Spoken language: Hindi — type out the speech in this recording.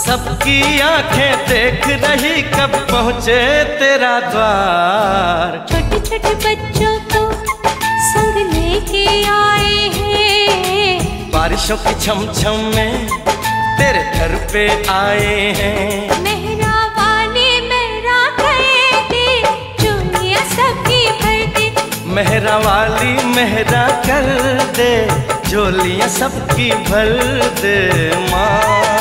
सबकी आंखें देख रही कब पहुँचे तेरा द्वार। छोटे छोटे बच्चों को संग लेके आए हैं, बारिशों की छम छम में तेरे घर पे आए हैं। मेहरा वाली मेहरा कर दे, चोलियां सबकी भर दे। मेहरा वाली मेहरा कर दे, झोलियां सबकी भर दे माँ।